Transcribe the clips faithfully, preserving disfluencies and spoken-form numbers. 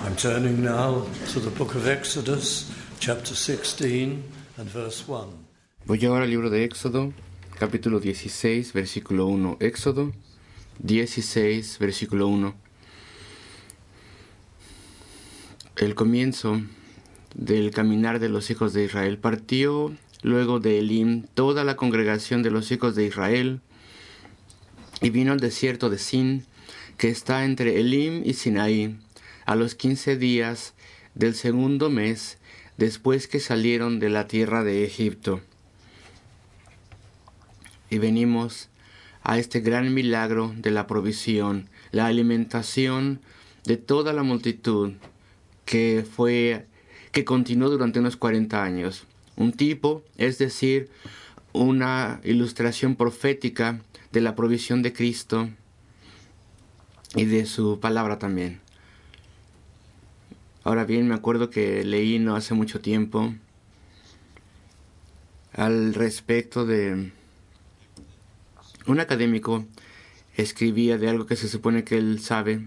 I'm turning now to the book of Exodus, chapter sixteen and verse one. Voy ahora al libro de Éxodo, capítulo dieciséis, versículo uno. Éxodo dieciséis, versículo uno. El comienzo del caminar de los hijos de Israel. Partió luego de Elim toda la congregación de los hijos de Israel y vino al desierto de Sin, que está entre Elim y Sinaí, a los quince días del segundo mes después que salieron de la tierra de Egipto. Y venimos a este gran milagro de la provisión, la alimentación de toda la multitud que fue, que continuó durante unos cuarenta años. Un tipo, es decir, una ilustración profética de la provisión de Cristo y de su palabra también. Ahora bien, me acuerdo que leí no hace mucho tiempo al respecto de un académico escribía de algo que se supone que él sabe,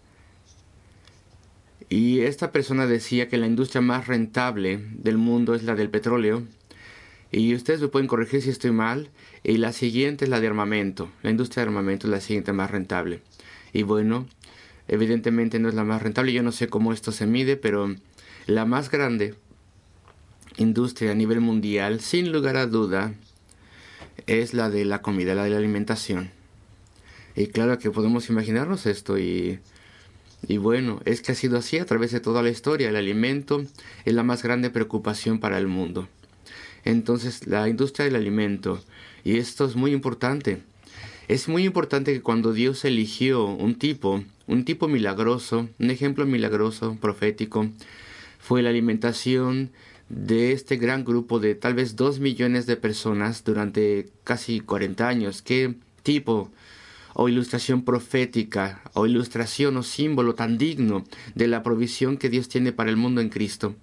y esta persona decía que la industria más rentable del mundo es la del petróleo, y ustedes me pueden corregir si estoy mal, y la siguiente es la de armamento. La industria de armamento es la siguiente más rentable. Y bueno, evidentemente no es la más rentable, yo no sé cómo esto se mide, pero la más grande industria a nivel mundial, sin lugar a duda, es la de la comida, la de la alimentación. Y claro que podemos imaginarnos esto y, y bueno, es que ha sido así a través de toda la historia. El alimento es la más grande preocupación para el mundo. Entonces, la industria del alimento, y esto es muy importante. Es muy importante que cuando Dios eligió un tipo, un tipo milagroso, un ejemplo milagroso, profético, fue la alimentación de este gran grupo de tal vez dos millones de personas durante casi cuarenta años. ¿Qué tipo o ilustración profética o ilustración o símbolo tan digno de la provisión que Dios tiene para el mundo en Cristo?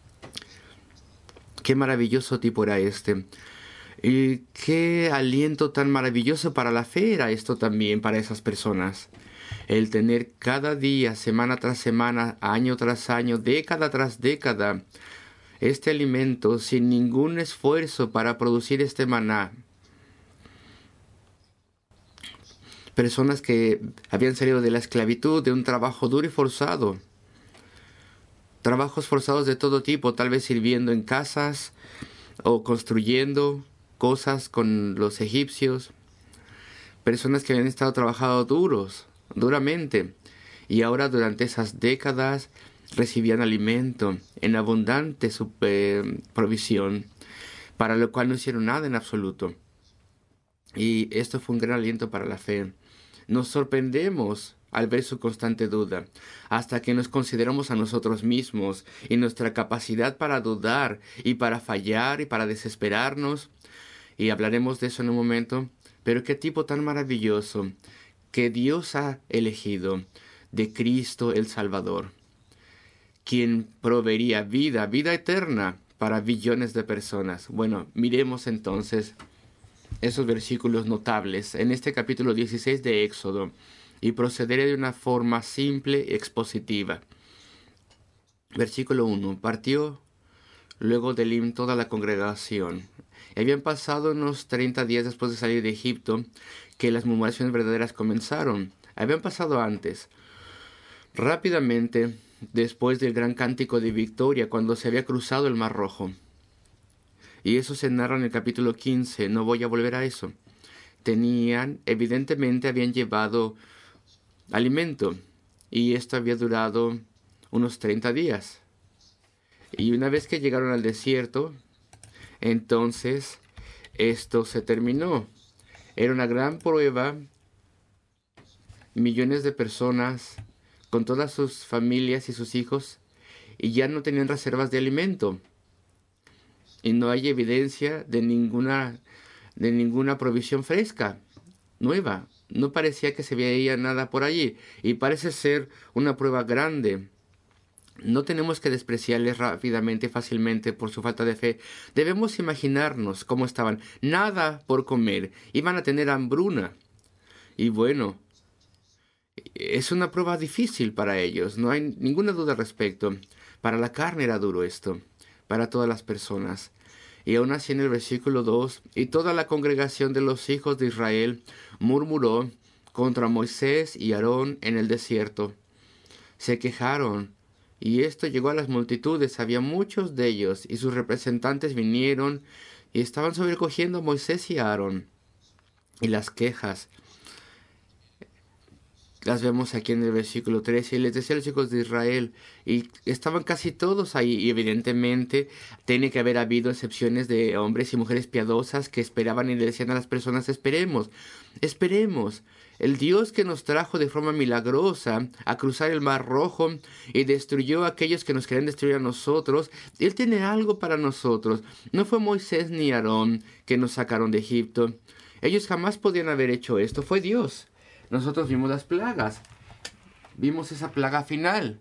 Qué maravilloso tipo era este. Y qué aliento tan maravilloso para la fe era esto también para esas personas. El tener cada día, semana tras semana, año tras año, década tras década, este alimento sin ningún esfuerzo para producir este maná. Personas que habían salido de la esclavitud, de un trabajo duro y forzado. Trabajos forzados de todo tipo, tal vez sirviendo en casas o construyendo cosas con los egipcios. Personas que habían estado trabajando duros, duramente, y ahora durante esas décadas recibían alimento en abundante super provisión, para lo cual no hicieron nada en absoluto. Y esto fue un gran aliento para la fe. Nos sorprendemos al ver su constante duda, hasta que nos consideramos a nosotros mismos y nuestra capacidad para dudar y para fallar y para desesperarnos. Y hablaremos de eso en un momento. Pero qué tipo tan maravilloso que Dios ha elegido de Cristo el Salvador, quien proveería vida, vida eterna para billones de personas. Bueno, miremos entonces esos versículos notables en este capítulo dieciséis de Éxodo y procederé de una forma simple y expositiva. Versículo uno. Partió luego de Elim toda la congregación. Y habían pasado unos treinta días después de salir de Egipto que las murmuraciones verdaderas comenzaron. Habían pasado antes. Rápidamente, después del gran cántico de victoria, cuando se había cruzado el Mar Rojo. Y eso se narra en el capítulo quince, no voy a volver a eso. Tenían, evidentemente habían llevado alimento, y esto había durado unos treinta días. Y una vez que llegaron al desierto, entonces esto se terminó. Era una gran prueba. Millones de personas con todas sus familias y sus hijos, y ya no tenían reservas de alimento. Y no hay evidencia de ninguna, de ninguna provisión fresca, nueva. No parecía que se veía nada por allí. Y parece ser una prueba grande. No tenemos que despreciarles rápidamente, fácilmente, por su falta de fe. Debemos imaginarnos cómo estaban. Nada por comer. Iban a tener hambruna. Y bueno, Es una prueba difícil para ellos, no hay ninguna duda al respecto. Para la carne era duro esto, para todas las personas. Y aún así en el versículo dos, y toda la congregación de los hijos de Israel murmuró contra Moisés y Aarón en el desierto. Se quejaron, y esto llegó a las multitudes. Había muchos de ellos, y sus representantes vinieron y estaban sobrecogiendo a Moisés y a Aarón. Y las quejas las vemos aquí en el versículo trece. Y les decía a los hijos de Israel, y estaban casi todos ahí, y evidentemente tiene que haber habido excepciones de hombres y mujeres piadosas que esperaban y le decían a las personas: esperemos, esperemos. El Dios que nos trajo de forma milagrosa a cruzar el Mar Rojo y destruyó a aquellos que nos querían destruir a nosotros, Él tiene algo para nosotros. No fue Moisés ni Aarón que nos sacaron de Egipto. Ellos jamás podían haber hecho esto, fue Dios. Nosotros vimos las plagas, vimos esa plaga final.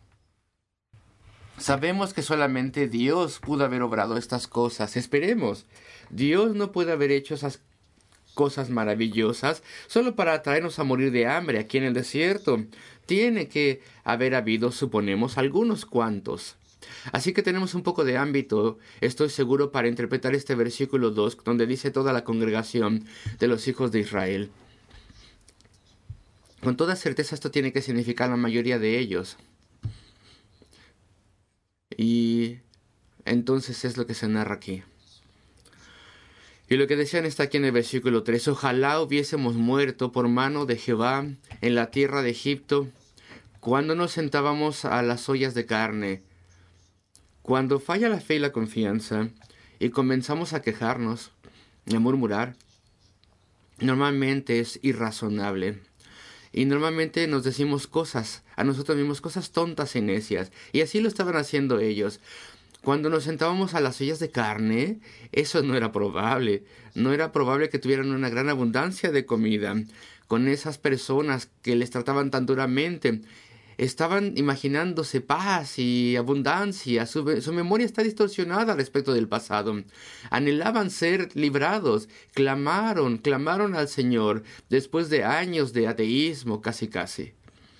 Sabemos que solamente Dios pudo haber obrado estas cosas. Esperemos. Dios no puede haber hecho esas cosas maravillosas solo para traernos a morir de hambre aquí en el desierto. Tiene que haber habido, suponemos, algunos cuantos. Así que tenemos un poco de ámbito, estoy seguro, para interpretar este versículo dos, donde dice toda la congregación de los hijos de Israel. Con toda certeza esto tiene que significar la mayoría de ellos. Y entonces es lo que se narra aquí. Y lo que decían está aquí en el versículo tres. Ojalá hubiésemos muerto por mano de Jehová en la tierra de Egipto, cuando nos sentábamos a las ollas de carne. Cuando falla la fe y la confianza, y comenzamos a quejarnos, a murmurar, normalmente es irrazonable. Y normalmente nos decimos cosas, a nosotros mismos, cosas tontas y necias. Y así lo estaban haciendo ellos. Cuando nos sentábamos a las ollas de carne, eso no era probable. No era probable que tuvieran una gran abundancia de comida. Con esas personas que les trataban tan duramente, estaban imaginándose paz y abundancia. Su, su memoria está distorsionada respecto del pasado. Anhelaban ser librados. Clamaron, clamaron al Señor después de años de ateísmo, casi casi.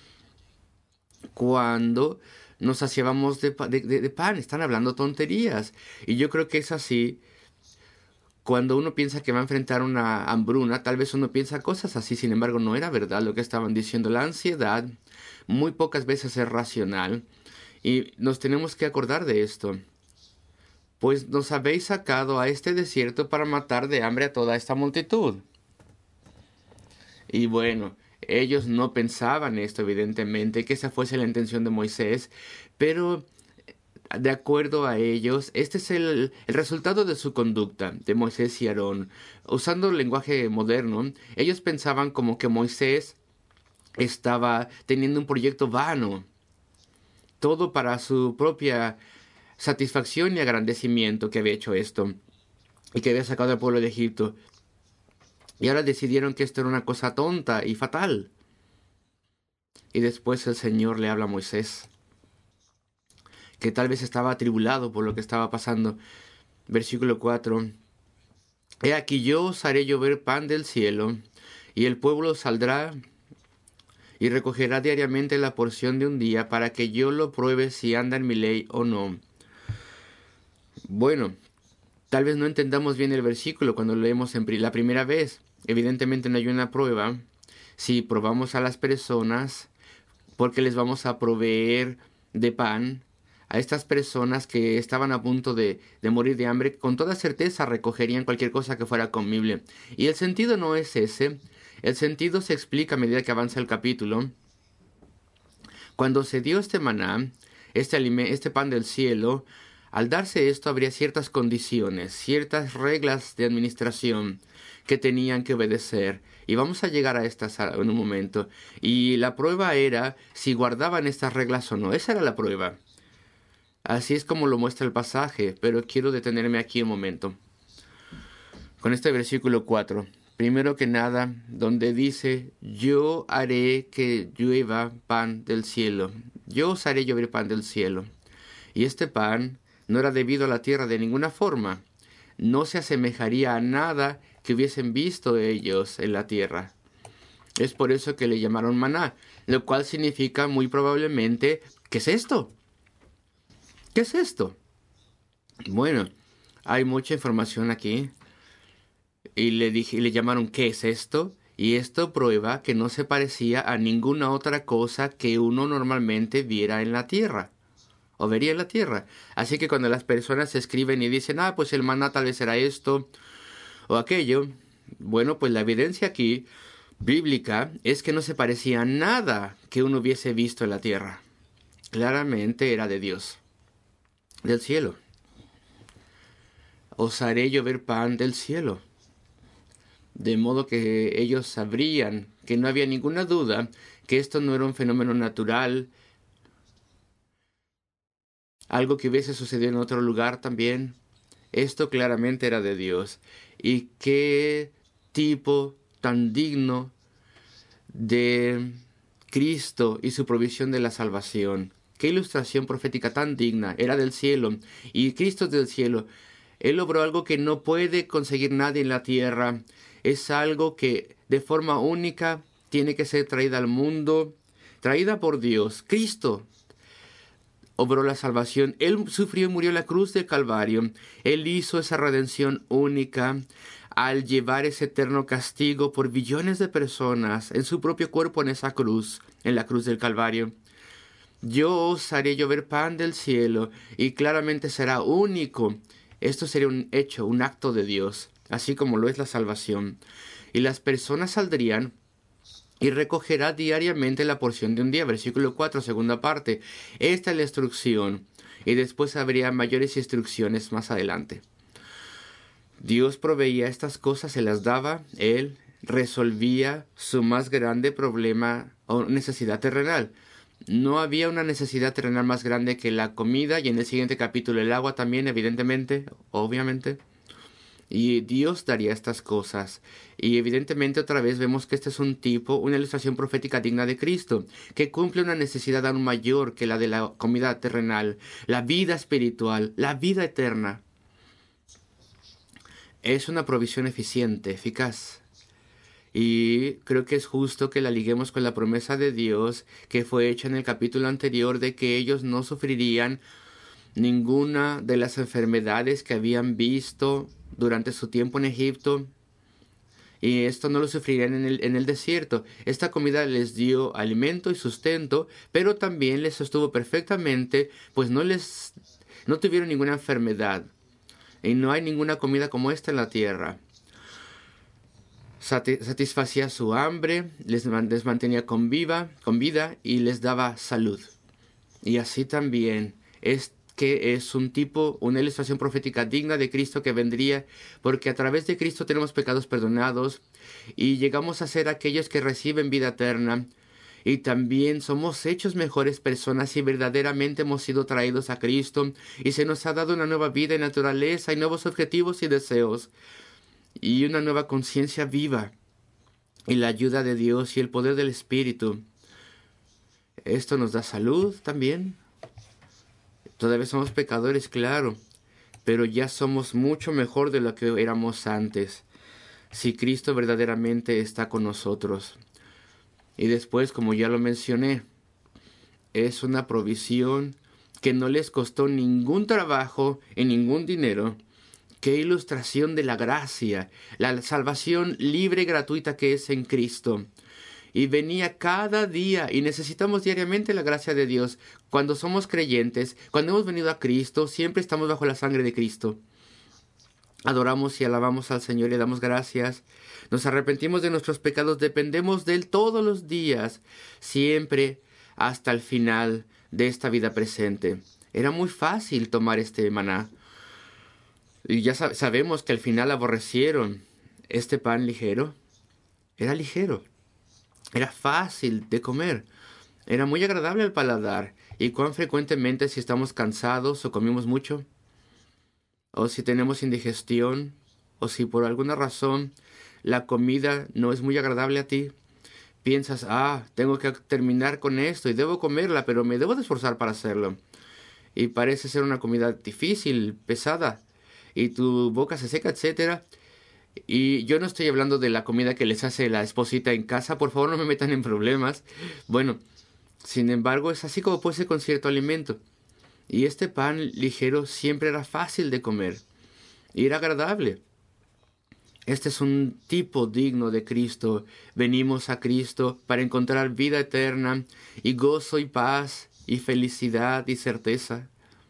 Cuando nos saciábamos de, de, de, de pan, están hablando tonterías. Y yo creo que es así. Cuando uno piensa que va a enfrentar una hambruna, tal vez uno piensa cosas así. Sin embargo, no era verdad lo que estaban diciendo. La ansiedad muy pocas veces es racional, y nos tenemos que acordar de esto. Pues nos habéis sacado a este desierto para matar de hambre a toda esta multitud. Y bueno, ellos no pensaban esto, evidentemente, que esa fuese la intención de Moisés, pero de acuerdo a ellos, este es el, el resultado de su conducta, de Moisés y Aarón. Usando el lenguaje moderno, ellos pensaban como que Moisés estaba teniendo un proyecto vano, todo para su propia satisfacción y agrandecimiento que había hecho esto, y que había sacado al pueblo de Egipto. Y ahora decidieron que esto era una cosa tonta y fatal. Y después el Señor le habla a Moisés, que tal vez estaba atribulado por lo que estaba pasando. Versículo cuatro. He aquí yo os haré llover pan del cielo, y el pueblo saldrá y recogerá diariamente la porción de un día, para que yo lo pruebe si anda en mi ley o no. Bueno, tal vez no entendamos bien el versículo cuando lo leemos en la primera vez. Evidentemente no hay una prueba. Si probamos a las personas, porque les vamos a proveer de pan a estas personas que estaban a punto de, de morir de hambre, con toda certeza recogerían cualquier cosa que fuera comible. Y el sentido no es ese. El sentido se explica a medida que avanza el capítulo. Cuando se dio este maná, este, alime- este pan del cielo, al darse esto habría ciertas condiciones, ciertas reglas de administración que tenían que obedecer. Y vamos a llegar a estas en un momento. Y la prueba era si guardaban estas reglas o no. Esa era la prueba. Así es como lo muestra el pasaje, pero quiero detenerme aquí un momento. Con este versículo cuatro. Primero que nada, donde dice, yo haré que llueva pan del cielo. Yo os haré llover pan del cielo. Y este pan no era debido a la tierra de ninguna forma. No se asemejaría a nada que hubiesen visto ellos en la tierra. Es por eso que le llamaron maná, lo cual significa muy probablemente, ¿qué es esto? ¿Qué es esto? Bueno, hay mucha información aquí. Y le dije, le llamaron ¿qué es esto? Y esto prueba que no se parecía a ninguna otra cosa que uno normalmente viera en la tierra. O vería en la tierra. Así que cuando las personas escriben y dicen, ah, pues el maná tal vez era esto o aquello. Bueno, pues la evidencia aquí, bíblica, es que no se parecía a nada que uno hubiese visto en la tierra. Claramente era de Dios, del cielo. Os haré llover pan del cielo. De modo que ellos sabrían que no había ninguna duda que esto no era un fenómeno natural, algo que hubiese sucedido en otro lugar también. Esto claramente era de Dios. Y qué tipo tan digno de Cristo y su provisión de la salvación. Qué ilustración profética tan digna. Era del cielo. Y Cristo es del cielo. Él logró algo que no puede conseguir nadie en la tierra. Es algo que de forma única tiene que ser traída al mundo, traída por Dios. Cristo obró la salvación. Él sufrió y murió en la cruz del Calvario. Él hizo esa redención única al llevar ese eterno castigo por billones de personas en su propio cuerpo en esa cruz, en la cruz del Calvario. Yo os haré llover pan del cielo, y claramente será único. Esto sería un hecho, un acto de Dios, así como lo es la salvación. Y las personas saldrían y recogerá diariamente la porción de un día. Versículo cuatro, segunda parte. Esta es la instrucción. Y después habría mayores instrucciones más adelante. Dios proveía estas cosas, se las daba. Él resolvía su más grande problema o necesidad terrenal. No había una necesidad terrenal más grande que la comida, y en el siguiente capítulo el agua también, evidentemente, obviamente. Y Dios daría estas cosas. Y evidentemente otra vez vemos que este es un tipo, una ilustración profética digna de Cristo, que cumple una necesidad aún mayor que la de la comida terrenal, la vida espiritual, la vida eterna. Es una provisión eficiente, eficaz. Y creo que es justo que la liguemos con la promesa de Dios que fue hecha en el capítulo anterior de que ellos no sufrirían ninguna de las enfermedades que habían visto durante su tiempo en Egipto. Y esto no lo sufrirían en el, en el desierto. Esta comida les dio alimento y sustento, pero también les sostuvo perfectamente, pues no les no tuvieron ninguna enfermedad. Y no hay ninguna comida como esta en la tierra. Satisfacía su hambre, les, les mantenía con, viva, con vida y les daba salud. Y así también es que es un tipo, una ilustración profética digna de Cristo que vendría, porque a través de Cristo tenemos pecados perdonados y llegamos a ser aquellos que reciben vida eterna. Y también somos hechos mejores personas si verdaderamente hemos sido traídos a Cristo y se nos ha dado una nueva vida y naturaleza y nuevos objetivos y deseos y una nueva conciencia viva y la ayuda de Dios y el poder del Espíritu. Esto nos da salud también. Todavía somos pecadores, claro, pero ya somos mucho mejor de lo que éramos antes, si Cristo verdaderamente está con nosotros. Y después, como ya lo mencioné, es una provisión que no les costó ningún trabajo y ningún dinero. Qué ilustración de la gracia, la salvación libre y gratuita que es en Cristo. Y venía cada día, y necesitamos diariamente la gracia de Dios. Cuando somos creyentes, cuando hemos venido a Cristo, siempre estamos bajo la sangre de Cristo. Adoramos y alabamos al Señor y le damos gracias. Nos arrepentimos de nuestros pecados, dependemos de Él todos los días, siempre hasta el final de esta vida presente. Era muy fácil tomar este maná. Y ya sab- sabemos que al final aborrecieron este pan ligero. Era ligero. Era fácil de comer. Era muy agradable al paladar. ¿Y cuán frecuentemente si estamos cansados o comimos mucho? O si tenemos indigestión, o si por alguna razón la comida no es muy agradable a ti, piensas, ah, tengo que terminar con esto y debo comerla, pero me debo de esforzar para hacerlo. Y parece ser una comida difícil, pesada, y tu boca se seca, etcétera. Y yo no estoy hablando de la comida que les hace la esposita en casa, por favor no me metan en problemas. Bueno, sin embargo, es así como puede ser con cierto alimento. Y este pan ligero siempre era fácil de comer y era agradable. Este es un tipo digno de Cristo. Venimos a Cristo para encontrar vida eterna y gozo y paz y felicidad y certeza.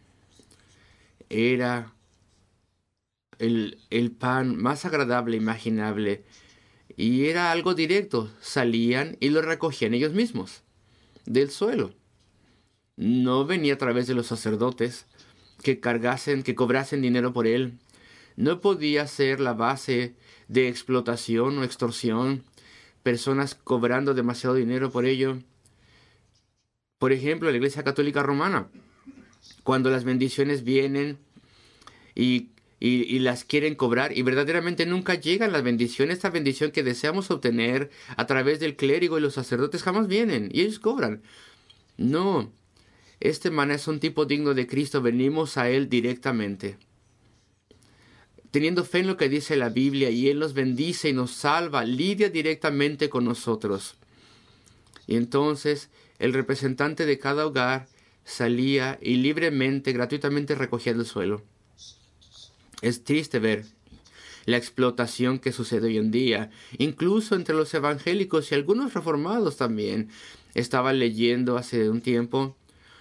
Era el, el pan más agradable imaginable y era algo directo. Salían y lo recogían ellos mismos del suelo. No venía a través de los sacerdotes que cargasen, que cobrasen dinero por él. No podía ser la base de explotación o extorsión, personas cobrando demasiado dinero por ello. Por ejemplo, la Iglesia Católica Romana, cuando las bendiciones vienen y, y, y las quieren cobrar y verdaderamente nunca llegan las bendiciones, esta bendición que deseamos obtener a través del clérigo y los sacerdotes jamás vienen y ellos cobran. No, este maná es un tipo digno de Cristo, venimos a Él directamente, teniendo fe en lo que dice la Biblia, y Él nos bendice y nos salva, lidia directamente con nosotros. Y entonces el representante de cada hogar salía y libremente, gratuitamente recogía del suelo. Es triste ver la explotación que sucede hoy en día, incluso entre los evangélicos y algunos reformados también. Estaba leyendo hace un tiempo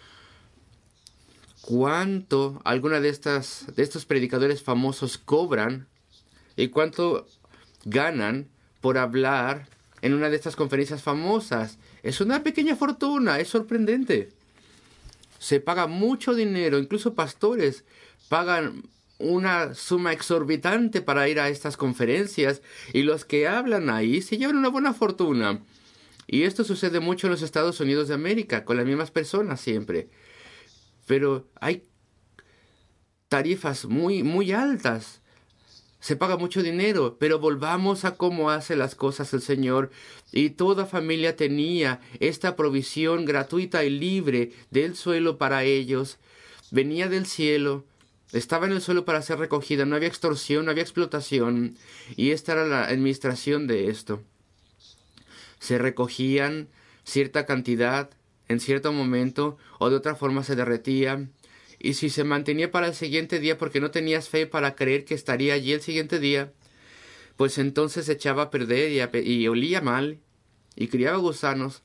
cuánto alguna de estas de estos predicadores famosos cobran y cuánto ganan por hablar en una de estas conferencias famosas. Es una pequeña fortuna, es sorprendente. Se paga mucho dinero, incluso pastores pagan una suma exorbitante para ir a estas conferencias y los que hablan ahí se llevan una buena fortuna. Y esto sucede mucho en los Estados Unidos de América, con las mismas personas siempre. Pero hay tarifas muy, muy altas. Se paga mucho dinero, pero volvamos a cómo hace las cosas el Señor. Y toda familia tenía esta provisión gratuita y libre del suelo para ellos. Venía del cielo, estaba en el suelo para ser recogida, no había extorsión, no había explotación. Y esta era la administración de esto. Se recogían cierta cantidad en cierto momento, o de otra forma se derretía. Y si se mantenía para el siguiente día porque no tenías fe para creer que estaría allí el siguiente día, pues entonces se echaba a perder y, a, y olía mal y criaba gusanos.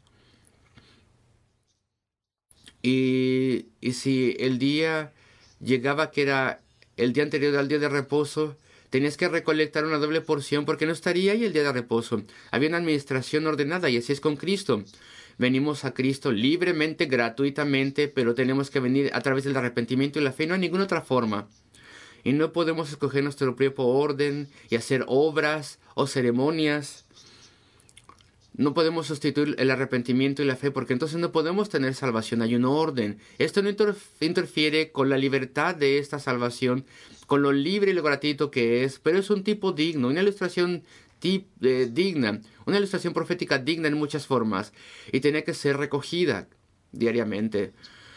Y, y si el día llegaba que era el día anterior al día de reposo, tenías que recolectar una doble porción porque no estaría ahí el día de reposo. Había una administración ordenada y así es con Cristo. Venimos a Cristo libremente, gratuitamente, pero tenemos que venir a través del arrepentimiento y la fe, no hay ninguna otra forma. Y no podemos escoger nuestro propio orden y hacer obras o ceremonias. No podemos sustituir el arrepentimiento y la fe porque entonces no podemos tener salvación. Hay un orden. Esto no interfiere con la libertad de esta salvación, con lo libre y lo gratuito que es, pero es un tipo digno, una ilustración tip, eh, digna, una ilustración profética digna en muchas formas, y tenía que ser recogida diariamente.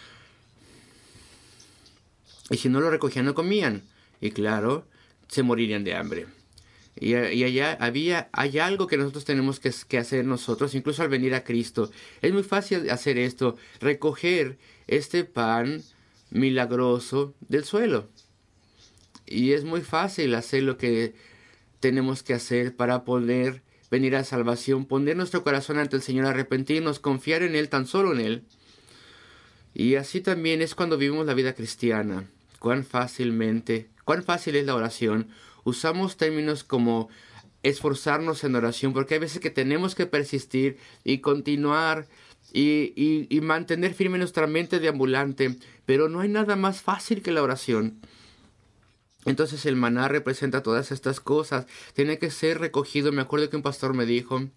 Y si no lo recogían, no comían. Y claro, se morirían de hambre. Y, y allá había, hay algo que nosotros tenemos que, que hacer nosotros, incluso al venir a Cristo. Es muy fácil hacer esto, recoger este pan milagroso del suelo. Y es muy fácil hacer lo que tenemos que hacer para poder venir a salvación, poner nuestro corazón ante el Señor, arrepentirnos, confiar en Él, tan solo en Él. Y así también es cuando vivimos la vida cristiana. Cuán fácilmente, cuán fácil es la oración. Usamos términos como esforzarnos en oración, porque hay veces que tenemos que persistir y continuar y, y, y mantener firme nuestra mente deambulante, pero no hay nada más fácil que la oración. Entonces el maná representa todas estas cosas. Tiene que ser recogido. Me acuerdo que un pastor me dijo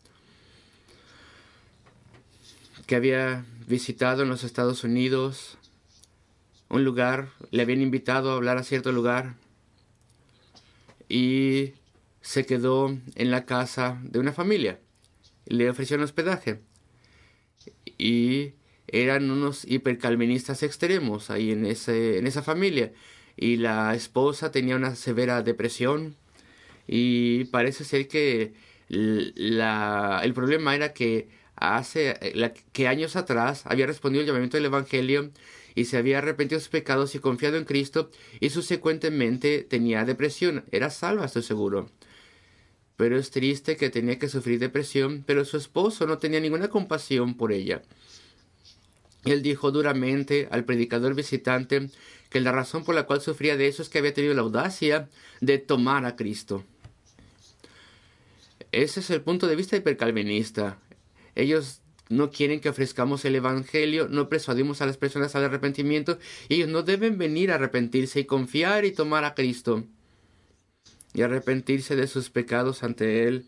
que había visitado en los Estados Unidos un lugar, le habían invitado a hablar a cierto lugar y se quedó en la casa de una familia. Le ofrecieron hospedaje y eran unos hipercalvinistas extremos ahí en, ese, en esa familia. Y la esposa tenía una severa depresión Y parece ser que la, el problema era que hace la, que años atrás había respondido el llamamiento del Evangelio y se había arrepentido de sus pecados y confiado en Cristo, y subsecuentemente tenía depresión. Era salva, estoy seguro. Pero es triste que tenía que sufrir depresión, pero su esposo no tenía ninguna compasión por ella. Él dijo duramente al predicador visitante que la razón por la cual sufría de eso es que había tenido la audacia de tomar a Cristo. Ese es el punto de vista hipercalvinista. Ellos no quieren que ofrezcamos el Evangelio, no persuadimos a las personas al arrepentimiento, y ellos no deben venir a arrepentirse y confiar y tomar a Cristo y arrepentirse de sus pecados ante Él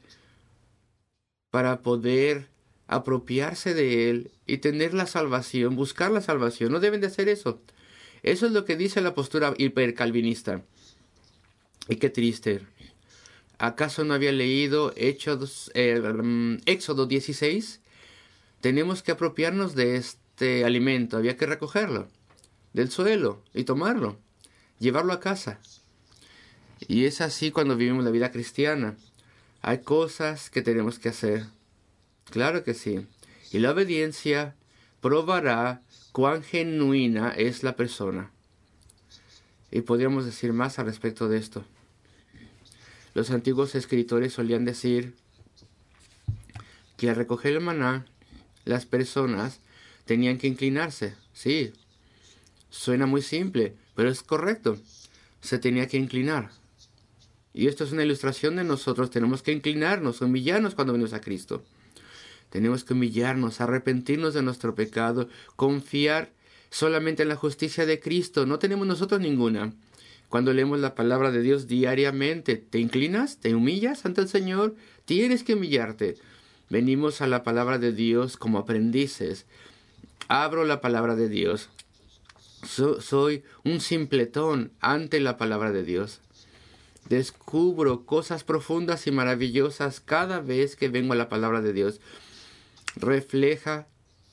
para poder apropiarse de Él y tener la salvación, buscar la salvación. No deben de hacer eso. Eso es lo que dice la postura hipercalvinista. Y qué triste. ¿Acaso no había leído Hechos, eh, um, Éxodo dieciséis? Tenemos que apropiarnos de este alimento. Había que recogerlo del suelo y tomarlo, llevarlo a casa. Y es así cuando vivimos la vida cristiana. Hay cosas que tenemos que hacer. Claro que sí. Y la obediencia probará cuán genuina es la persona. Y podríamos decir más al respecto de esto. Los antiguos escritores solían decir que al recoger el maná, las personas tenían que inclinarse. Sí, suena muy simple, pero es correcto. Se tenía que inclinar. Y esto es una ilustración de nosotros. Tenemos que inclinarnos, humillarnos cuando venimos a Cristo. Tenemos que humillarnos, arrepentirnos de nuestro pecado, confiar solamente en la justicia de Cristo. No tenemos nosotros ninguna. Cuando leemos la palabra de Dios diariamente, ¿te inclinas? ¿Te humillas ante el Señor? Tienes que humillarte. Venimos a la palabra de Dios como aprendices. Abro la palabra de Dios. So, soy un simpletón ante la palabra de Dios. Descubro cosas profundas y maravillosas cada vez que vengo a la palabra de Dios. Refleja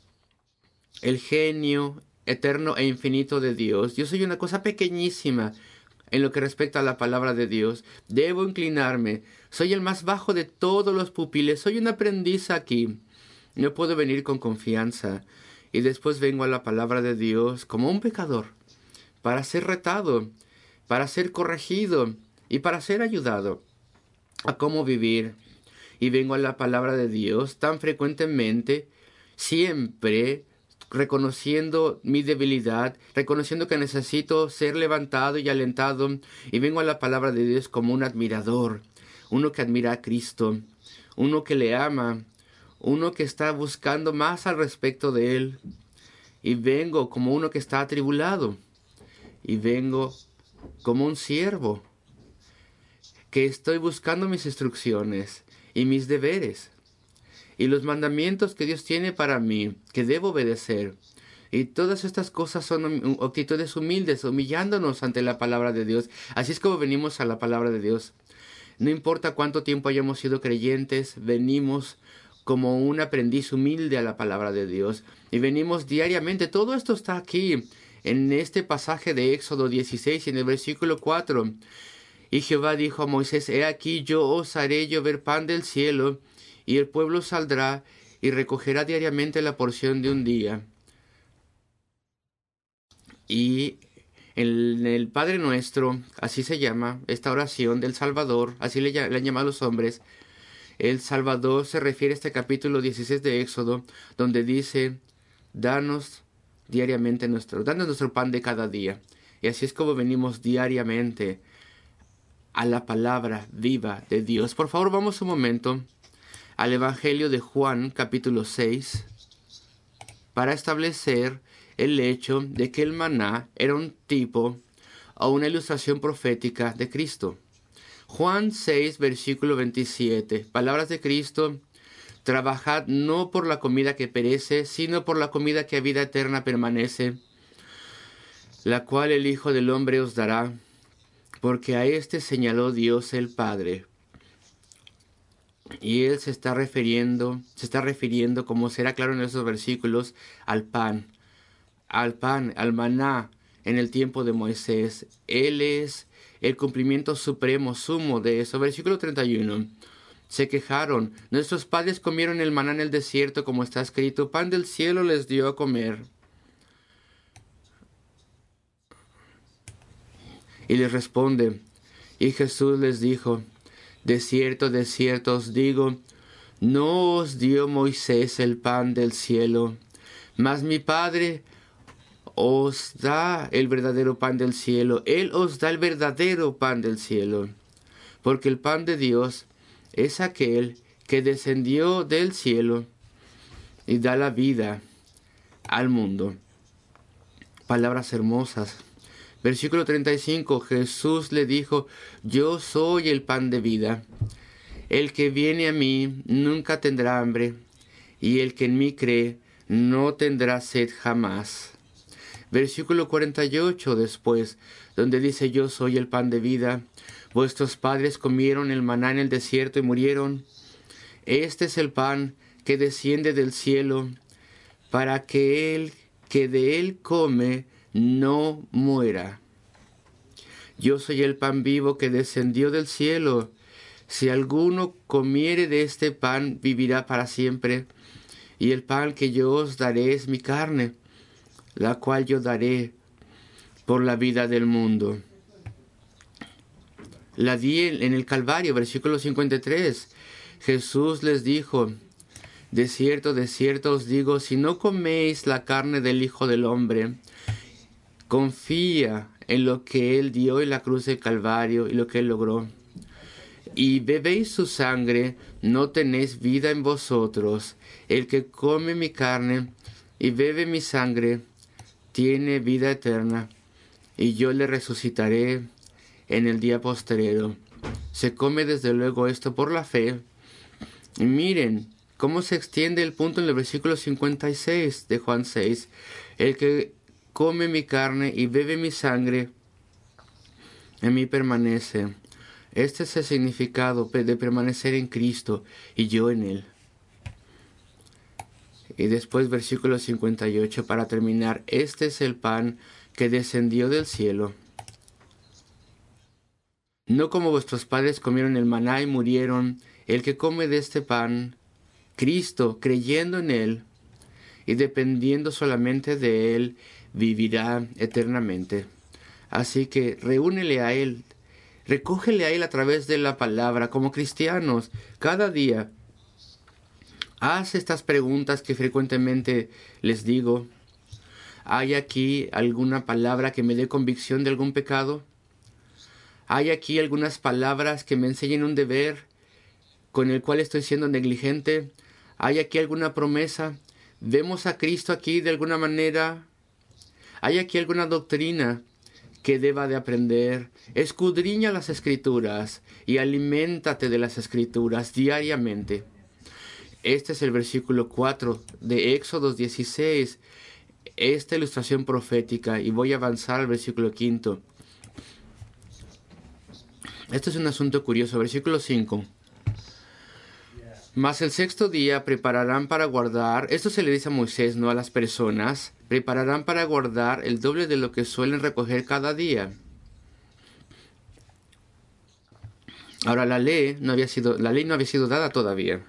el genio eterno e infinito de Dios. Yo soy una cosa pequeñísima en lo que respecta a la palabra de Dios. Debo inclinarme. Soy el más bajo de todos los pupiles. Soy un aprendiz aquí. No puedo venir con confianza. Y después vengo a la palabra de Dios como un pecador, para ser retado, para ser corregido y para ser ayudado a cómo vivir. Y vengo a la palabra de Dios tan frecuentemente, siempre reconociendo mi debilidad, reconociendo que necesito ser levantado y alentado. Y vengo a la palabra de Dios como un admirador, uno que admira a Cristo, uno que le ama, uno que está buscando más al respecto de Él. Y vengo como uno que está atribulado. Y vengo como un siervo que estoy buscando mis instrucciones y mis deberes y los mandamientos que Dios tiene para mí, que debo obedecer. Y todas estas cosas son actitudes humildes, humillándonos ante la palabra de Dios. Así es como venimos a la palabra de Dios. No importa cuánto tiempo hayamos sido creyentes, venimos como un aprendiz humilde a la palabra de Dios. Y venimos diariamente. Todo esto está aquí, en este pasaje de Éxodo dieciséis, en el versículo cuatro. Y Jehová dijo a Moisés: He aquí, yo os haré llover pan del cielo, y el pueblo saldrá y recogerá diariamente la porción de un día. Y en el Padre Nuestro, así se llama esta oración del Salvador, así le, le han llamado los hombres. El Salvador se refiere a este capítulo dieciséis de Éxodo, donde dice: Danos diariamente nuestro, danos nuestro pan de cada día. Y así es como venimos diariamente a la palabra viva de Dios. Por favor, vamos un momento al Evangelio de Juan, capítulo seis, para establecer el hecho de que el maná era un tipo o una ilustración profética de Cristo. Juan seis, versículo veintisiete. Palabras de Cristo: Trabajad no por la comida que perece, sino por la comida que a vida eterna permanece, la cual el Hijo del Hombre os dará, porque a éste señaló Dios el Padre. Y él se está refiriendo, se está refiriendo, como será claro en esos versículos, al pan, al pan, al maná, en el tiempo de Moisés. Él es el cumplimiento supremo, sumo de eso. Versículo treinta y uno. Se quejaron. Nuestros padres comieron el maná en el desierto, como está escrito. Pan del cielo les dio a comer. Y les responde. Y Jesús les dijo, de cierto, de cierto os digo, no os dio Moisés el pan del cielo, mas mi Padre os da el verdadero pan del cielo. Él os da el verdadero pan del cielo. Porque el pan de Dios es aquel que descendió del cielo y da la vida al mundo. Palabras hermosas. Versículo treinta y cinco. Jesús le dijo, yo soy el pan de vida. El que viene a mí nunca tendrá hambre, y el que en mí cree no tendrá sed jamás. Versículo cuarenta y ocho después, donde dice, yo soy el pan de vida. Vuestros padres comieron el maná en el desierto y murieron. Este es el pan que desciende del cielo, para que el que de él come no muera. Yo soy el pan vivo que descendió del cielo. Si alguno comiere de este pan, vivirá para siempre. Y el pan que yo os daré es mi carne, la cual yo daré por la vida del mundo. La di en el Calvario, versículo cincuenta y tres. Jesús les dijo, de cierto, de cierto os digo, si no coméis la carne del Hijo del Hombre, confía en lo que Él dio en la cruz del Calvario y lo que Él logró, y bebéis su sangre, no tenéis vida en vosotros. El que come mi carne y bebe mi sangre, tiene vida eterna, y yo le resucitaré en el día postrero. Se come desde luego esto por la fe. Y miren cómo se extiende el punto en el versículo cincuenta y seis de Juan seis. El que come mi carne y bebe mi sangre, en mí permanece. Este es el significado de permanecer en Cristo y yo en Él. Y después versículo cincuenta y ocho para terminar. Este es el pan que descendió del cielo. No como vuestros padres comieron el maná y murieron. El que come de este pan, Cristo, creyendo en Él y dependiendo solamente de Él, vivirá eternamente. Así que reúnele a Él. Recógele a Él a través de la palabra. Como cristianos, cada día, haz estas preguntas que frecuentemente les digo. ¿Hay aquí alguna palabra que me dé convicción de algún pecado? ¿Hay aquí algunas palabras que me enseñen un deber con el cual estoy siendo negligente? ¿Hay aquí alguna promesa? ¿Vemos a Cristo aquí de alguna manera? ¿Hay aquí alguna doctrina que deba de aprender? Escudriña las Escrituras y aliméntate de las Escrituras diariamente. Este es el versículo cuatro de Éxodo dieciséis, esta ilustración profética, y voy a avanzar al versículo quinto. Este es un asunto curioso, versículo cinco. Mas el sexto día prepararán para guardar, esto se le dice a Moisés, no a las personas, prepararán para guardar el doble de lo que suelen recoger cada día. Ahora la ley no había sido, la ley no había sido dada todavía.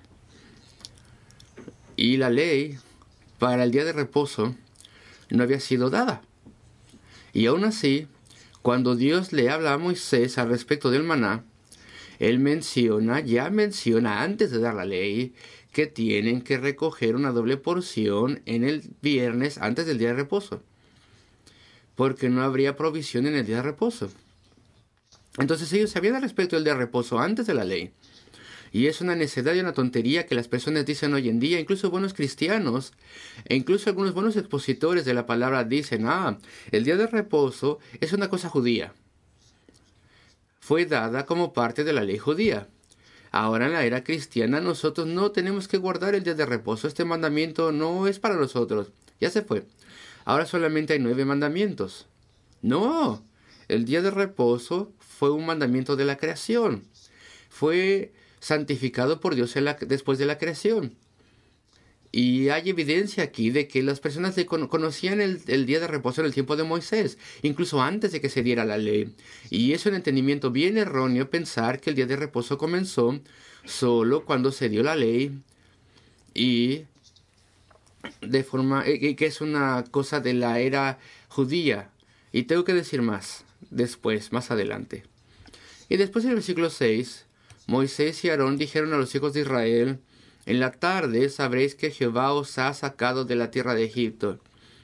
Y la ley para el día de reposo no había sido dada. Y aún así, cuando Dios le habla a Moisés al respecto del maná, Él menciona, ya menciona antes de dar la ley, que tienen que recoger una doble porción en el viernes antes del día de reposo, porque no habría provisión en el día de reposo. Entonces ellos sabían al respecto del día de reposo antes de la ley. Y es una necedad y una tontería que las personas dicen hoy en día, incluso buenos cristianos, e incluso algunos buenos expositores de la palabra dicen, ah, el día de reposo es una cosa judía. Fue dada como parte de la ley judía. Ahora en la era cristiana nosotros no tenemos que guardar el día de reposo. Este mandamiento no es para nosotros. Ya se fue. Ahora solamente hay nueve mandamientos. No, el día de reposo fue un mandamiento de la creación. Fue santificado por Dios en la, después de la creación. Y hay evidencia aquí de que las personas de cono- conocían el, el día de reposo en el tiempo de Moisés, incluso antes de que se diera la ley. Y es un entendimiento bien erróneo pensar que el día de reposo comenzó solo cuando se dio la ley y de forma y que es una cosa de la era judía. Y tengo que decir más después, más adelante. Y después en el versículo seis, Moisés y Aarón dijeron a los hijos de Israel: en la tarde sabréis que Jehová os ha sacado de la tierra de Egipto,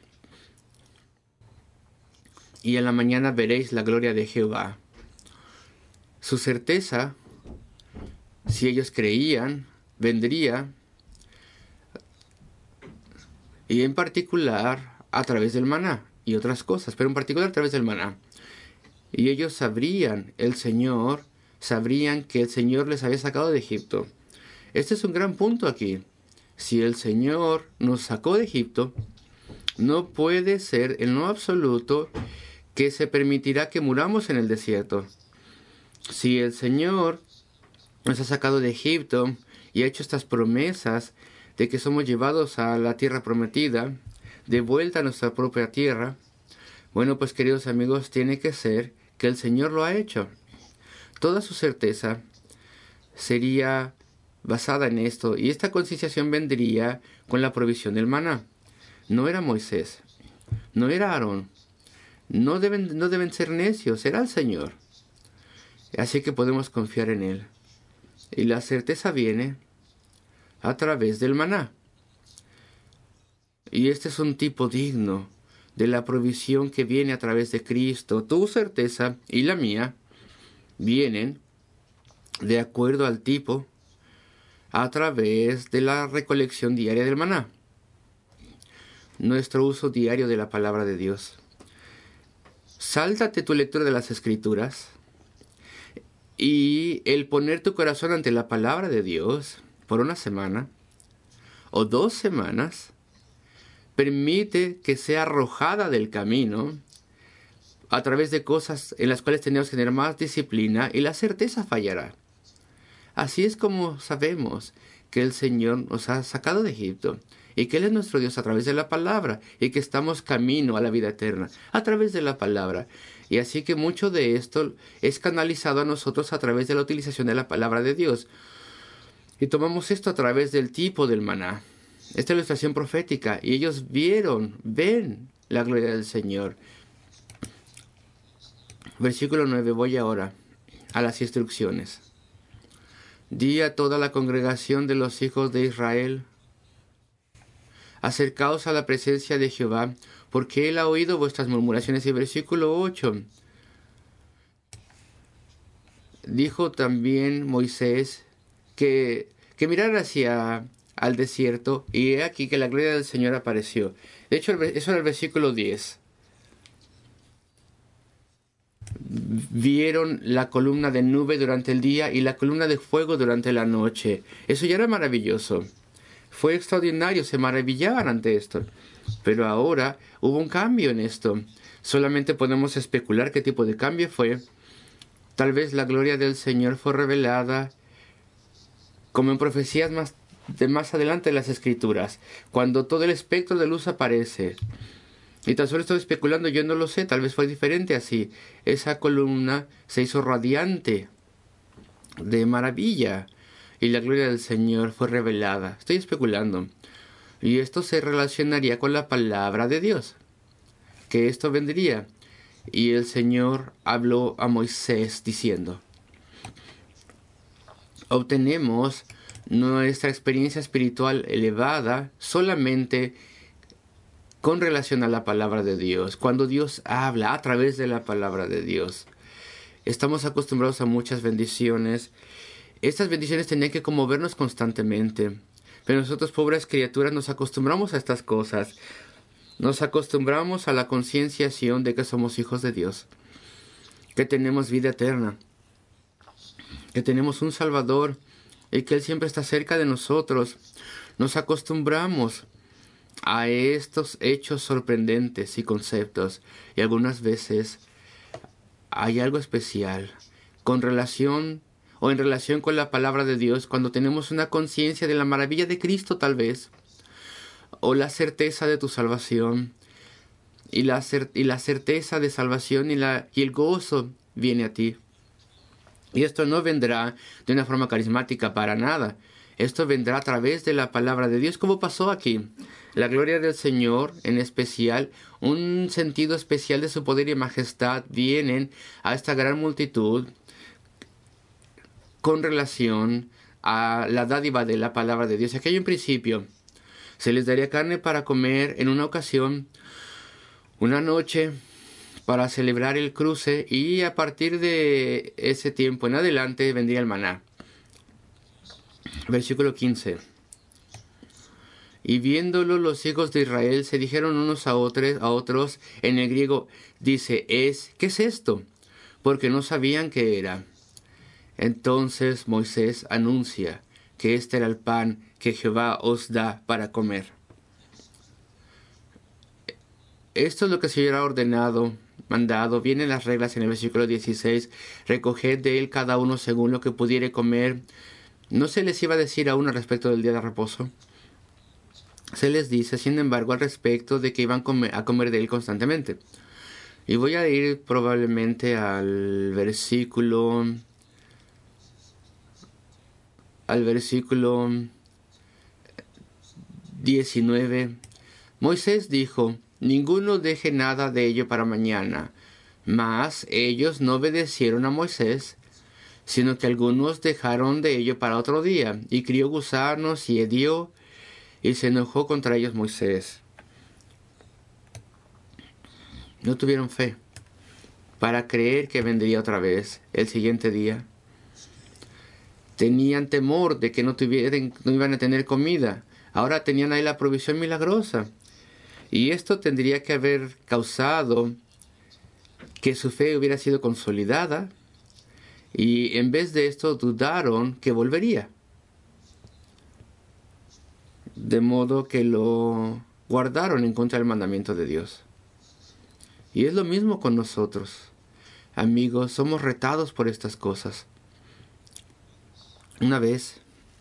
y en la mañana veréis la gloria de Jehová. Su certeza, si ellos creían, vendría, y en particular a través del maná y otras cosas, pero en particular a través del maná. Y ellos sabrían, el Señor, sabrían que el Señor les había sacado de Egipto. Este es un gran punto aquí. Si el Señor nos sacó de Egipto, no puede ser en lo absoluto que se permitirá que muramos en el desierto. Si el Señor nos ha sacado de Egipto y ha hecho estas promesas de que somos llevados a la tierra prometida, de vuelta a nuestra propia tierra, bueno, pues queridos amigos, tiene que ser que el Señor lo ha hecho. Toda su certeza sería basada en esto, y esta concienciación vendría con la provisión del maná. No era Moisés, no era Aarón, no deben, no deben ser necios, era el Señor. Así que podemos confiar en Él. Y la certeza viene a través del maná. Y este es un tipo digno de la provisión que viene a través de Cristo. Tu certeza y la mía vienen de acuerdo al tipo a través de la recolección diaria del maná. Nuestro uso diario de la palabra de Dios. Sáltate tu lectura de las Escrituras y el poner tu corazón ante la palabra de Dios por una semana o dos semanas permite que sea arrojada del camino a través de cosas en las cuales tenemos que tener más disciplina, y la certeza fallará. Así es como sabemos que el Señor nos ha sacado de Egipto y que Él es nuestro Dios a través de la palabra, y que estamos camino a la vida eterna a través de la palabra. Y así que mucho de esto es canalizado a nosotros a través de la utilización de la palabra de Dios. Y tomamos esto a través del tipo del maná. Esta es la ilustración profética, y ellos vieron, ven la gloria del Señor. Versículo nueve, voy ahora a las instrucciones. Di a toda la congregación de los hijos de Israel: acercaos a la presencia de Jehová, porque Él ha oído vuestras murmuraciones. Y versículo ocho. Dijo también Moisés que, que mirara hacia al desierto, y he aquí que la gloria del Señor apareció. De hecho, eso era el versículo diez. Vieron la columna de nube durante el día y la columna de fuego durante la noche. Eso ya era maravilloso. Fue extraordinario, se maravillaban ante esto. Pero ahora hubo un cambio en esto. Solamente podemos especular qué tipo de cambio fue. Tal vez la gloria del Señor fue revelada como en profecías más, de más adelante en las Escrituras, cuando todo el espectro de luz aparece. Y tan solo estoy especulando, yo no lo sé, tal vez fue diferente así. Esa columna se hizo radiante de maravilla y la gloria del Señor fue revelada. Estoy especulando. Y esto se relacionaría con la palabra de Dios, que esto vendría. Y el Señor habló a Moisés diciendo: obtenemos nuestra experiencia espiritual elevada solamente con relación a la palabra de Dios. Cuando Dios habla a través de la palabra de Dios, estamos acostumbrados a muchas bendiciones. Estas bendiciones tenían que conmovernos constantemente, pero nosotros, pobres criaturas, nos acostumbramos a estas cosas. Nos acostumbramos a la concienciación de que somos hijos de Dios, que tenemos vida eterna, que tenemos un Salvador y que Él siempre está cerca de nosotros. Nos acostumbramos a estos hechos sorprendentes y conceptos, y algunas veces hay algo especial con relación o en relación con la palabra de Dios, cuando tenemos una conciencia de la maravilla de Cristo, tal vez o la certeza de tu salvación. Y la, cer- y la certeza de salvación y, la, y el gozo viene a ti. Y esto no vendrá de una forma carismática para nada. Esto vendrá a través de la palabra de Dios, como pasó aquí. La gloria del Señor, en especial, un sentido especial de su poder y majestad, vienen a esta gran multitud con relación a la dádiva de la palabra de Dios. Aquí hay un principio. Se les daría carne para comer en una ocasión, una noche, para celebrar el cruce, y a partir de ese tiempo en adelante vendría el maná. Versículo quince. Y viéndolo los hijos de Israel se dijeron unos a otros, a otros en el griego, dice, es, ¿qué es esto? Porque no sabían qué era. Entonces Moisés anuncia que este era el pan que Jehová os da para comer. Esto es lo que se hubiera ordenado, mandado. Vienen las reglas en el versículo dieciséis. Recoged de él cada uno según lo que pudiere comer. No se les iba a decir aún al respecto del día de reposo. Se les dice, sin embargo, al respecto de que iban a comer de él constantemente. Y voy a ir probablemente al versículo... Al versículo diecinueve. Moisés dijo, ninguno deje nada de ello para mañana. Mas ellos no obedecieron a Moisés, sino que algunos dejaron de ello para otro día, y crió gusanos y hedió, y se enojó contra ellos Moisés. No tuvieron fe para creer que vendría otra vez el siguiente día. Tenían temor de que no, tuvieran, no iban a tener comida. Ahora tenían ahí la provisión milagrosa. Y esto tendría que haber causado que su fe hubiera sido consolidada. Y en vez de esto dudaron que volvería. De modo que lo guardaron en contra del mandamiento de Dios. Y es lo mismo con nosotros. Amigos, somos retados por estas cosas. Una vez,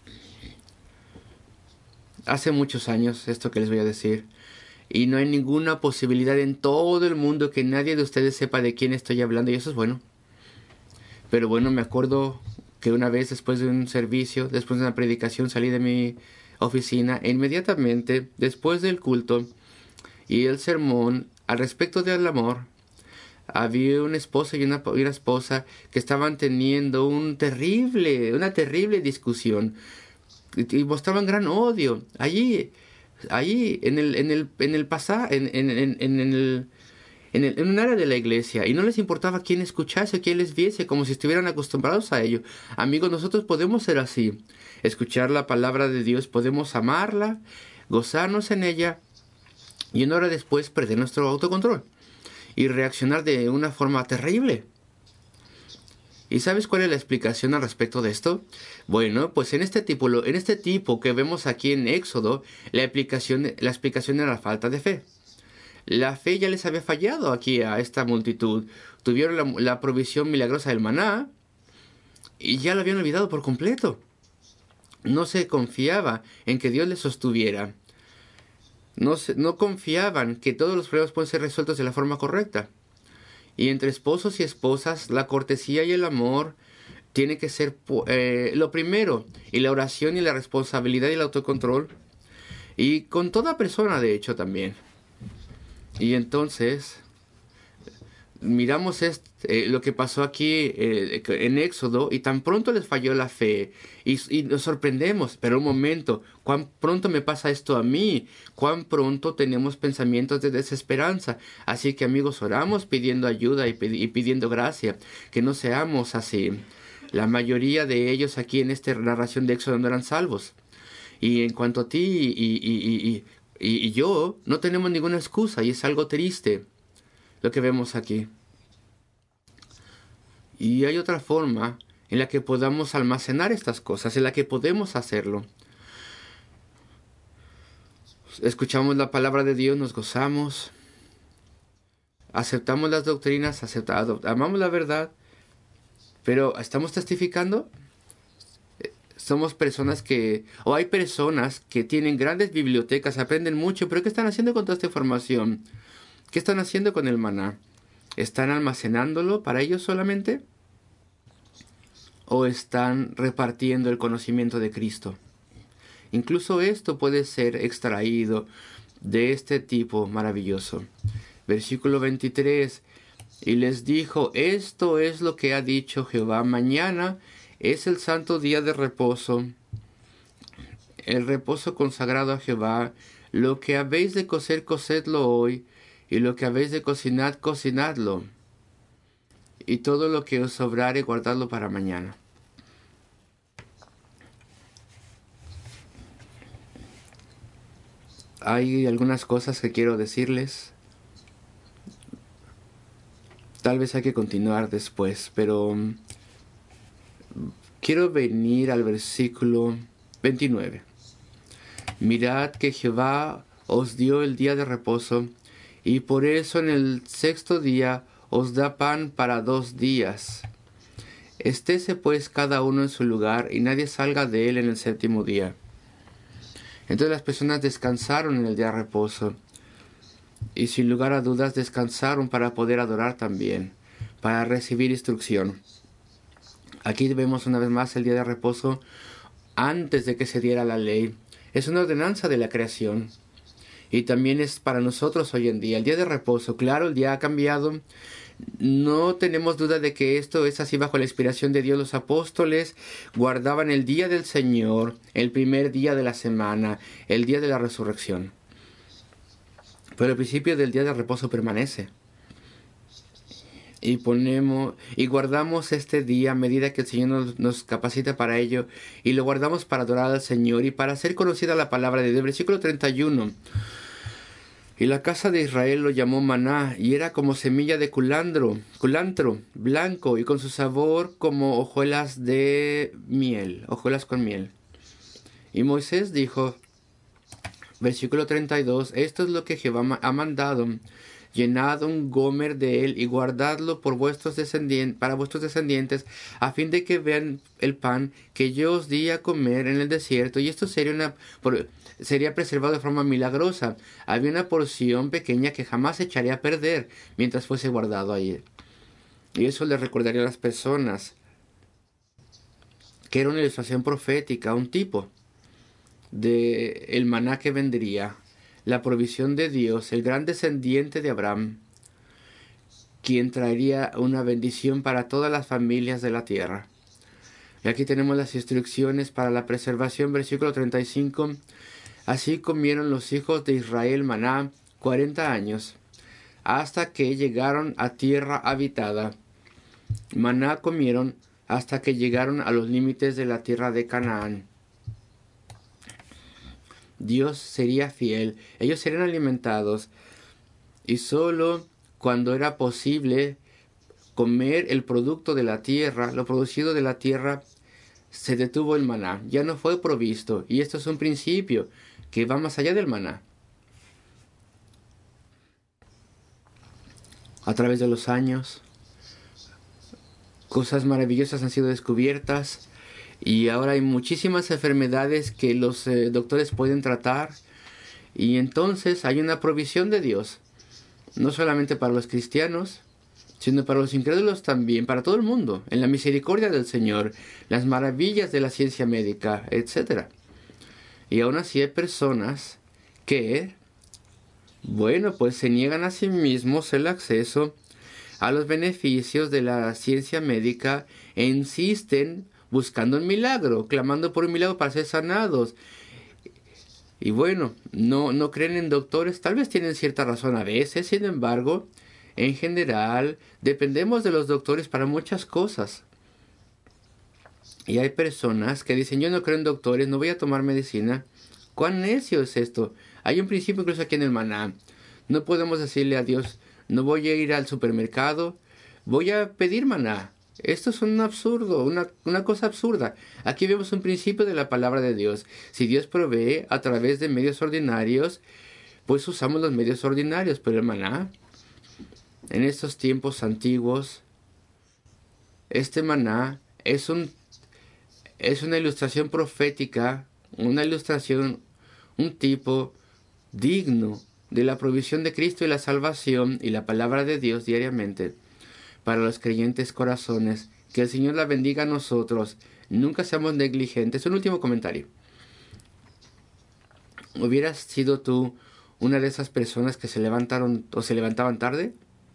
hace muchos años, esto que les voy a decir, y no hay ninguna posibilidad en todo el mundo que nadie de ustedes sepa de quién estoy hablando, y eso es bueno. Pero bueno, me acuerdo que una vez después de un servicio, después de una predicación, salí de mi oficina e inmediatamente, después del culto y el sermón al respecto del amor, había un esposo y una, y una esposa que estaban teniendo un terrible, una terrible discusión y, y mostraban gran odio allí, allí en el, en el, en el pasado, en, en, en, en el, en, el, en un área de la iglesia, y no les importaba quién escuchase o quién les viese, como si estuvieran acostumbrados a ello. Amigos, nosotros podemos ser así, escuchar la palabra de Dios, podemos amarla, gozarnos en ella, y una hora después perder nuestro autocontrol y reaccionar de una forma terrible. ¿Y sabes cuál es la explicación al respecto de esto? Bueno, pues en este tipo, en este tipo que vemos aquí en Éxodo, la explicación, la explicación era la falta de fe. La fe ya les había fallado aquí a esta multitud. Tuvieron la, la provisión milagrosa del maná y ya lo habían olvidado por completo. No se confiaba en que Dios les sostuviera. No, se, no confiaban que todos los problemas pueden ser resueltos de la forma correcta. Y entre esposos y esposas, la cortesía y el amor tiene que ser eh, lo primero. Y la oración y la responsabilidad y el autocontrol. Y con toda persona, de hecho, también. Y entonces, miramos este, eh, lo que pasó aquí eh, en Éxodo, y tan pronto les falló la fe, y, y nos sorprendemos, pero un momento, cuán pronto me pasa esto a mí, cuán pronto tenemos pensamientos de desesperanza. Así que amigos, oramos pidiendo ayuda y, pidi- y pidiendo gracia, que no seamos así. La mayoría de ellos aquí en esta narración de Éxodo no eran salvos. Y en cuanto a ti y, y, y, y, y yo, no tenemos ninguna excusa, y es algo triste lo que vemos aquí. Y hay otra forma en la que podamos almacenar estas cosas, en la que podemos hacerlo. Escuchamos la palabra de Dios, nos gozamos, aceptamos las doctrinas, aceptamos, amamos la verdad, pero ¿estamos testificando? somos personas que, o hay personas que tienen grandes bibliotecas, aprenden mucho, pero ¿qué están haciendo con toda esta información? ¿Qué están haciendo con el maná? ¿Están almacenándolo para ellos solamente? ¿O están repartiendo el conocimiento de Cristo? Incluso esto puede ser extraído de este tipo maravilloso. Versículo veintitrés. Y les dijo, esto es lo que ha dicho Jehová, mañana es el santo día de reposo, el reposo consagrado a Jehová. Lo que habéis de cocer, cocedlo hoy, y lo que habéis de cocinar, cocinadlo. Y todo lo que os sobrare, guardadlo para mañana. Hay algunas cosas que quiero decirles. Tal vez hay que continuar después, pero um, quiero venir al versículo veintinueve. Mirad que Jehová os dio el día de reposo, y por eso en el sexto día os da pan para dos días. Estése pues cada uno en su lugar, y nadie salga de él en el séptimo día. Entonces las personas descansaron en el día de reposo, y sin lugar a dudas descansaron para poder adorar también, para recibir instrucción. Aquí vemos una vez más el día de reposo antes de que se diera la ley. Es una ordenanza de la creación. Y también es para nosotros hoy en día. El día de reposo, claro, el día ha cambiado. No tenemos duda de que esto es así bajo la inspiración de Dios. Los apóstoles guardaban el día del Señor, el primer día de la semana, el día de la resurrección. Pero el principio del día de reposo permanece. Y ponemos y guardamos este día a medida que el Señor nos, nos capacita para ello. Y lo guardamos para adorar al Señor y para hacer conocida la palabra de Dios. Versículo treinta y uno. Y la casa de Israel lo llamó maná, y era como semilla de culantro, culantro, blanco, y con su sabor como hojuelas de miel, hojuelas con miel. Y Moisés dijo, versículo treinta y dos, esto es lo que Jehová ha mandado, llenad un gomer de él y guardadlo por vuestros descendientes, para vuestros descendientes, a fin de que vean el pan que yo os di a comer en el desierto. Y esto sería una... Por, sería preservado de forma milagrosa. Había una porción pequeña que jamás se echaría a perder mientras fuese guardado ahí. Y eso le recordaría a las personas que era una ilustración profética, un tipo de el maná que vendría, la provisión de Dios, el gran descendiente de Abraham, quien traería una bendición para todas las familias de la tierra. Y aquí tenemos las instrucciones para la preservación, versículo treinta y cinco. Así comieron los hijos de Israel maná cuarenta años, hasta que llegaron a tierra habitada. Maná comieron hasta que llegaron a los límites de la tierra de Canaán. Dios sería fiel, ellos serían alimentados, y solo cuando era posible comer el producto de la tierra, lo producido de la tierra, se detuvo el maná, ya no fue provisto, y esto es un principio que va más allá del maná. A través de los años, cosas maravillosas han sido descubiertas, y ahora hay muchísimas enfermedades que los eh, doctores pueden tratar, y entonces hay una provisión de Dios, no solamente para los cristianos, sino para los incrédulos también, para todo el mundo, en la misericordia del Señor, las maravillas de la ciencia médica, etcétera. Y aún así hay personas que, bueno, pues se niegan a sí mismos el acceso a los beneficios de la ciencia médica e insisten buscando un milagro, clamando por un milagro para ser sanados. Y bueno, no, no creen en doctores, tal vez tienen cierta razón a veces, sin embargo, en general, dependemos de los doctores para muchas cosas. Y hay personas que dicen, yo no creo en doctores, no voy a tomar medicina. ¿Cuán necio es esto? Hay un principio incluso aquí en el maná. No podemos decirle a Dios, no voy a ir al supermercado, voy a pedir maná. Esto es un absurdo, una, una cosa absurda. Aquí vemos un principio de la palabra de Dios. Si Dios provee a través de medios ordinarios, pues usamos los medios ordinarios. Pero el maná, en estos tiempos antiguos, este maná es un es una ilustración profética, una ilustración, un tipo digno de la provisión de Cristo y la salvación y la palabra de Dios diariamente para los creyentes corazones. Que el Señor la bendiga a nosotros. Nunca seamos negligentes. Un último comentario. ¿Hubieras sido tú una de esas personas que se levantaron o se levantaban tarde?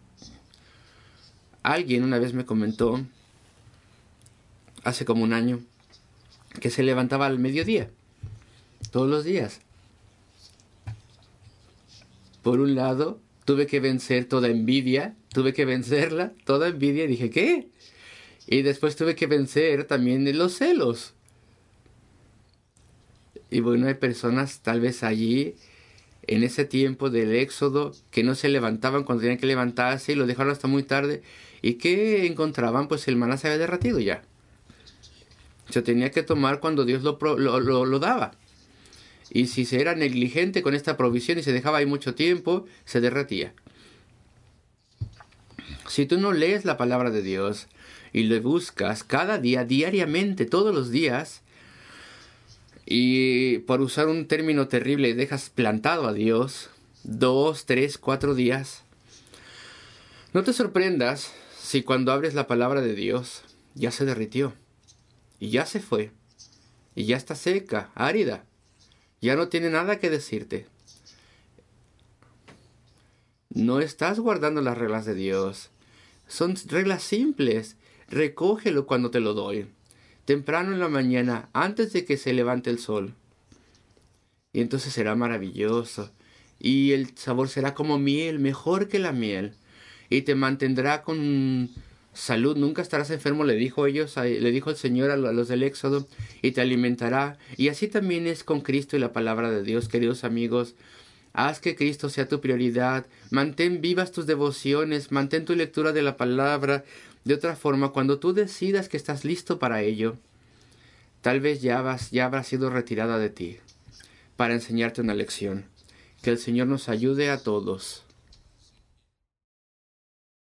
Alguien una vez me comentó, hace como un año, que se levantaba al mediodía, todos los días. Por un lado, tuve que vencer toda envidia, tuve que vencerla, toda envidia, y dije, ¿qué? Y después tuve que vencer también los celos. Y bueno, hay personas tal vez allí, en ese tiempo del éxodo, que no se levantaban cuando tenían que levantarse y lo dejaron hasta muy tarde. ¿Y qué encontraban? Pues el maná se había derretido ya. Se tenía que tomar cuando Dios lo, lo, lo, lo daba. Y si se era negligente con esta provisión y se dejaba ahí mucho tiempo, se derretía. Si tú no lees la palabra de Dios y lo buscas cada día, diariamente, todos los días, y por usar un término terrible, dejas plantado a Dios dos, tres, cuatro días, no te sorprendas si cuando abres la palabra de Dios ya se derritió, y ya se fue, y ya está seca, árida, ya no tiene nada que decirte. No estás guardando las reglas de Dios. Son reglas simples. Recógelo cuando te lo doy. Temprano en la mañana, antes de que se levante el sol. Y entonces será maravilloso. Y el sabor será como miel, mejor que la miel. Y te mantendrá con salud. Nunca estarás enfermo, le dijo ellos, le dijo el Señor a los del Éxodo. Y te alimentará. Y así también es con Cristo y la palabra de Dios, queridos amigos. Haz que Cristo sea tu prioridad. Mantén vivas tus devociones. Mantén tu lectura de la palabra. De otra forma, cuando tú decidas que estás listo para ello, tal vez ya, vas, ya habrá sido retirada de ti para enseñarte una lección. Que el Señor nos ayude a todos.